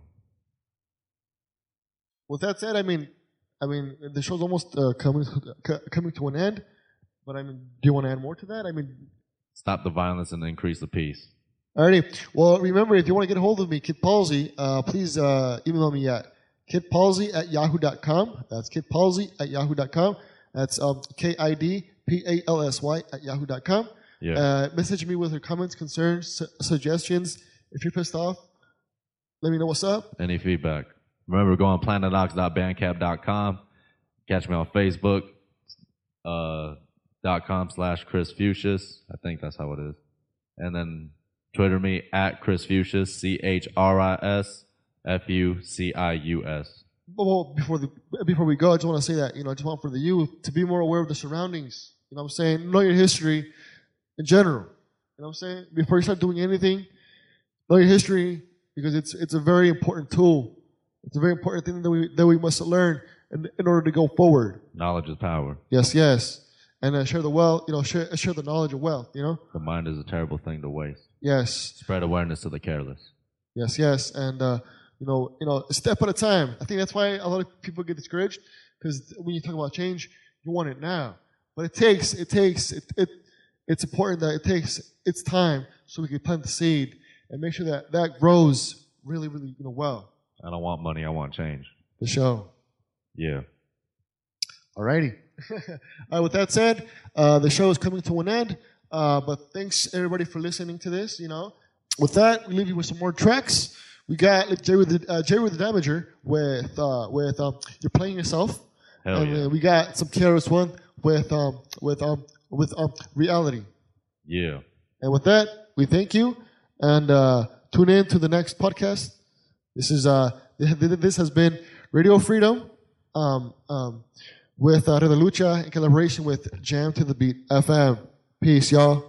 With that said, I mean, I mean, the show's almost uh, coming coming to an end. But I mean, do you want to add more to that? I mean, stop the violence and increase the peace. Alrighty. Well, remember, if you want to get a hold of me, Kid Palsy, uh, please uh, email me at kidpalsy at yahoo dot com. That's kidpalsy at yahoo dot com. That's um, K I D P A L S Y at yahoo dot com. Yeah. Uh, message me with your comments, concerns, su- suggestions. If you're pissed off, let me know what's up. Any feedback. Remember, go on planetox dot bandcamp dot com. Catch me on Facebook. Uh, dot com slash Chris Fuchsius. I think that's how it is. And then Twitter me at Chris Fuchsius, C H R I S F U C I U S. Well, before the before we go, I just want to say that, you know, I just want for the youth to be more aware of the surroundings. You know what I'm saying? Know your history in general. You know what I'm saying? Before you start doing anything, know your history, because it's it's a very important tool. It's a very important thing that we that we must learn in, in order to go forward. Knowledge is power. Yes, yes. And uh, share the wealth, you know, share, share the knowledge of wealth, you know? The mind is a terrible thing to waste. Yes. Spread awareness to the careless. Yes, yes. And, uh, you know, you know, a step at a time. I think that's why a lot of people get discouraged, because when you talk about change, you want it now. But it takes, it takes, it, it it's important that it takes its time so we can plant the seed and make sure that that grows really, really, you know, well. I don't want money, I want change. The show. Yeah. Alrighty. All right, with that said, uh, the show is coming to an end. Uh, but thanks everybody for listening to this. You know, with that, we leave you with some more tracks. We got like, Jay with the uh, Jay with the Damager with uh, with um, You're Playing Yourself, Hell and yeah. uh, we got some K R S One with um with um with um Reality. Yeah. And with that, we thank you and uh, tune in to the next podcast. This is uh this has been Radio Freedom. Um um. With uh, Radio Lucha in collaboration with Jam to the Beat F M. Peace, y'all.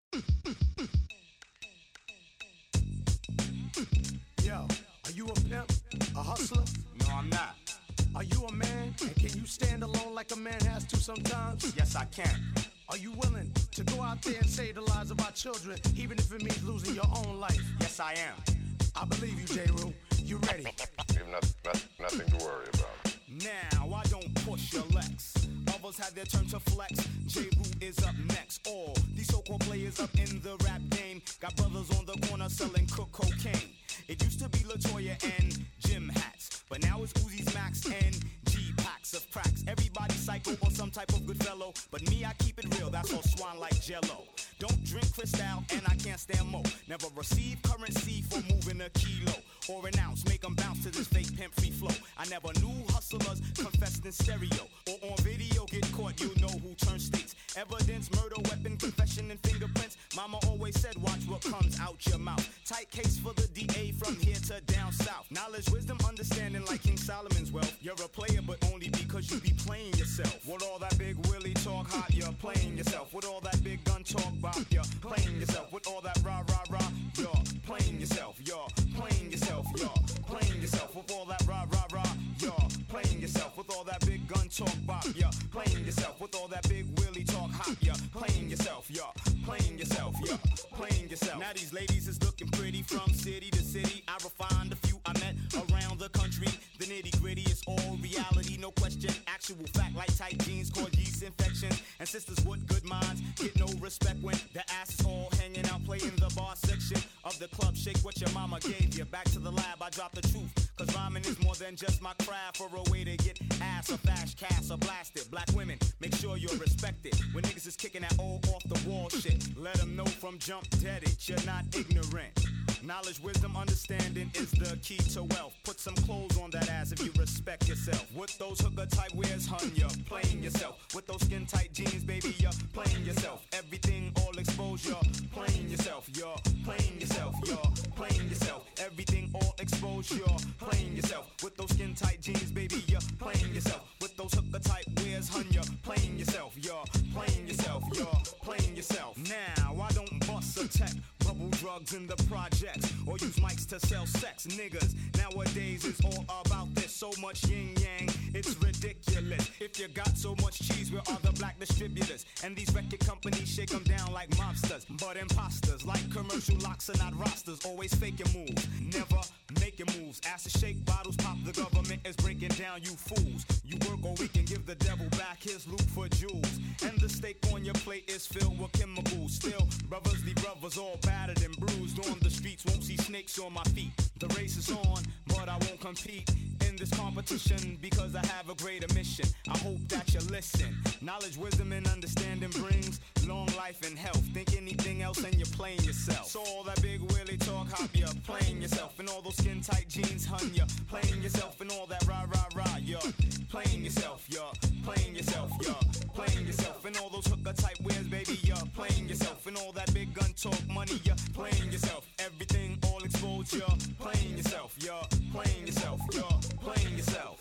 Yo, are you a pimp? A hustler? No, I'm not. Are you a man? And can you stand alone like a man has to sometimes? Yes, I can. Are you willing to go out there and save the lives of our children, even if it means losing your own life? Yes, I am. I believe you, J-Roo. You ready? You have not, not, nothing to worry about. Now, I don't push your Lex. Others had their turn to flex. J-Roo is up next. All these so-called players up in the rap game got brothers on the corner selling cook cocaine. It used to be LaToya and Jim hats, but now it's Uzi's Max and G-packs of cracks. Everybody psycho or some type of good fellow, but me, I keep it real. That's all swan like Jello. Don't drink Cristal and I can't stand mo. Never receive currency for moving a kilo or an ounce. Make them bounce to this fake pimp free flow. I never knew hustlers confessed in stereo or on video. Get caught, you know who turns states. Evidence, murder, weapon, confession, and fingerprints. Mama always said, watch what comes out your mouth. Tight case for the D A from here to down south. Knowledge, wisdom, understanding like King Solomon's wealth. You're a player, but only because you be playing yourself. With all that big Willie talk hot, you're playing yourself. With all that big gun talk bop, you're playing yourself. With all that rah rah rah, you're playing yourself. You're playing yourself. You're playing yourself. With all that rah rah rah, you're playing yourself. With all that big gun talk bop, you're playing yourself. With all that big Willie talk hot, you're playing yourself. You're playing yourself. You're playing yourself. Now these ladies is looking pretty from city to city. I refined a few I met around the country. The nitty gritty is all reality, no question. Actual fact like tight jeans cause yeast infection. And sisters with good minds get no respect when the ass is all hanging out playing the bar section of the club. Shake what your mama gave you. Back to the lab, I drop the truth. Cause rhyming is more than just my craft or a way to get ass or flash, cast or blasted. Black women, make sure you're respected. When niggas is kicking that old off the wall shit, let them know from jump dead it, you're not ignorant. Knowledge, wisdom, understanding is the key to wealth. Put some clothes on that ass if you respect yourself. With those hooker type wears, hun, you're playing yourself. With those skin tight jeans, baby, you're playing yourself. Everything all exposed, you're playing yourself. You're playing yourself. You're playing yourself. Everything all exposed, you're playing yourself. With those skin tight jeans, baby, you're playing yourself. With those hooker type wears, hun, you're playing yourself. You're playing yourself. You're playing yourself. Now, I don't bust a tech, bubble drugs in the projects, or use mics to sell sex. Niggas nowadays is all about this. So much yin yang, it's ridiculous. If you got so much cheese, where are the black distributors? And these record companies shake them down like mobsters, but imposters like commercial locks are not rosters. Always faking moves, never making moves. Ask to shake bottles, pop. The government is breaking down, you fools. You work or we can give the devil back his loot for jewels. And the steak on your plate is filled with chemicals. Still, brothers, the brothers all battered and bruised on the streets. Won't see snakes on my feet. The race is on, but I won't compete in this competition because I have a greater mission. I hope that you listen. Knowledge, wisdom, and understanding brings long life and health. Think anything else and you're playing yourself. So all that big Willie talk hop, you're playing yourself. And all those skin tight jeans, hun, you're playing yourself. And all that rah rah rah, you're playing yourself. You're playing yourself. You're playing yourself. And all those hooker type wears, baby, you're playing yourself. And all that big gun talk money, you're playing yourself. Everything all exposed, you're playing yourself. You're playing yourself. You're playing yourself.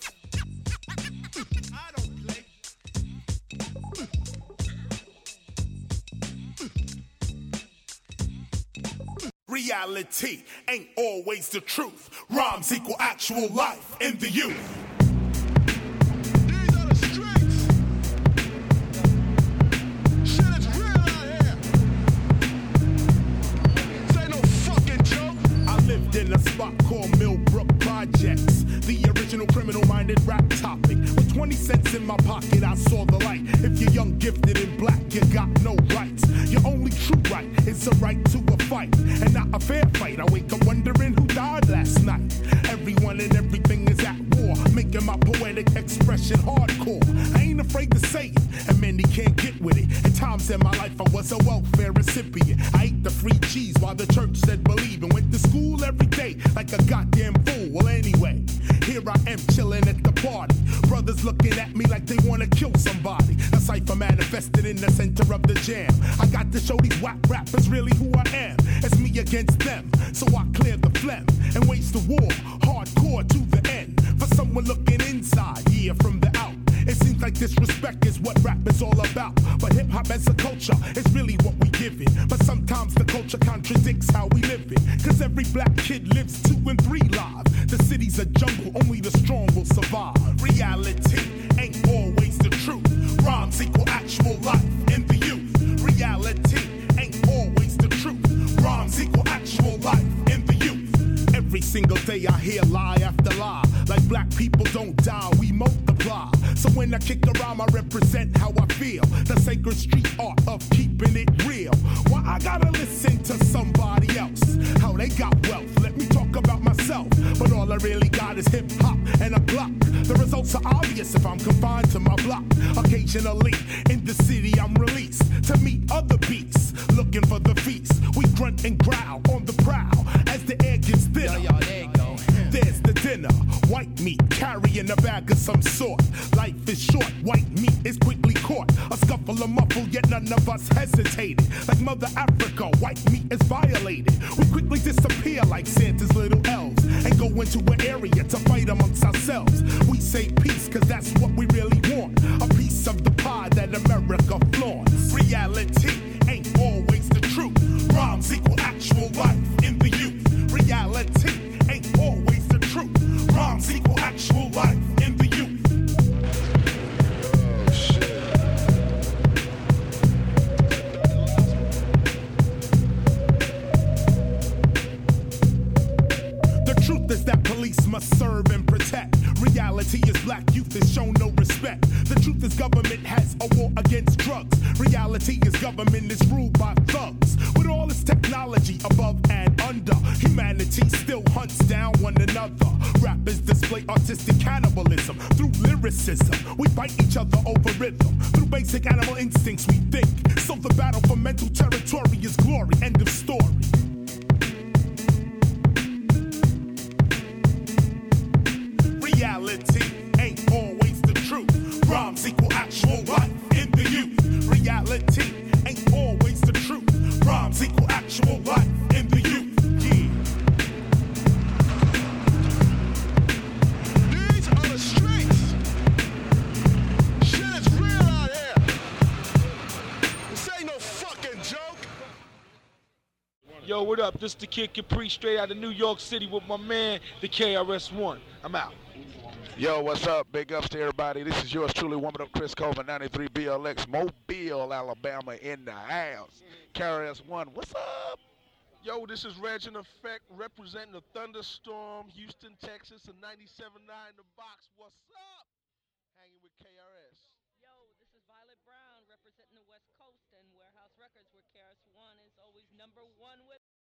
I don't play. Reality ain't always the truth. Rhymes equal actual life in the youth. spot called Millbrook Projects. The original criminal-minded rap topic. With twenty cents in my pocket, I saw the light. If you're young, gifted, and black, you got no rights. Your only true right is a right to a fight, and not a fair fight. I wake up wondering who died last night. Everyone and everything is at war, making my poetic expression hardcore. I ain't afraid to say it, and many can't get with it. At times in my life, I was a welfare recipient. I ate the free cheese while the church said believe, and went to school every day like a goddamn fool. Well, anyway, here I am chilling at the party. Brothers looking at me like they wanna kill somebody. A cipher manifested in the center of the jam. I got to show these whack rappers really who I am. It's me against them, so I clear the phlegm and wage the war, hardcore to the end. For someone looking inside, yeah, from the out. It seems like disrespect is what rap is all about. But hip-hop as a culture is really what we give it. But sometimes the culture contradicts how we live it. Cause every black kid lives two and three lives. The city's a jungle, only the strong will survive. Reality ain't always the truth. Rhymes equal actual life in the youth. Reality ain't always the truth. Rhymes equal actual life in the youth. Every single day I hear lie after lie. Like black people don't die, we multiply. So when I kick around, I represent how I feel. The sacred street art of keeping it real. Why I gotta listen to somebody else? How they got wealth, let me talk about myself. But all I really got is hip hop and a Glock. The results are obvious if I'm confined to my block. Occasionally in the city I'm released to meet other beasts looking for the feast. We grunt and growl on the prowl as the air gets thinner. Yo, yo, there you go. There's the dinner, white meat carrying a bag of some sort. Life is short, white meat is quickly caught. A scuffle, a muffle, yet none of us hesitated. Like Mother Africa, white meat is violated. We quickly disappear like Santa's little elves and go into an area to fight amongst ourselves. We say peace, cause that's what we really want. A piece of the pie that America flaunts. Reality ain't always the truth. Rhymes equal actual life in the youth. Reality ain't always the truth. Rhymes equal actual life in the youth. Oh, shit. The truth is that police must serve and protect. Reality is black youth is shown no respect. The truth is government has a war against drugs. Reality is government is ruled by thugs. With all its technology above and under, humanity still hunts down one another. Rappers display artistic cannibalism through lyricism. We fight each other over rhythm. Through basic animal instincts we think. So the battle for mental territory is glory. End of story. Reality ain't always the truth. Rhymes equal actual life in the youth. Reality ain't always the truth. Rhymes equal actual life in the youth. Yeah. These are the streets. Shit is real out here. This ain't no fucking joke. Yo, what up? This the Kid Capri straight out of New York City with my man, the K R S One. I'm out. Yo, what's up? Big ups to everybody. This is yours truly, Woman of Chris Coleman, ninety-three B L X, Mobile, Alabama, in the house. K R S One, what's up? Yo, this is Reg in Effect representing the Thunderstorm, Houston, Texas, and ninety-seven point nine The Box. What's up? Hanging with K R S. Yo, this is Violet Brown representing the West Coast and Warehouse Records, where K R S One is always number one with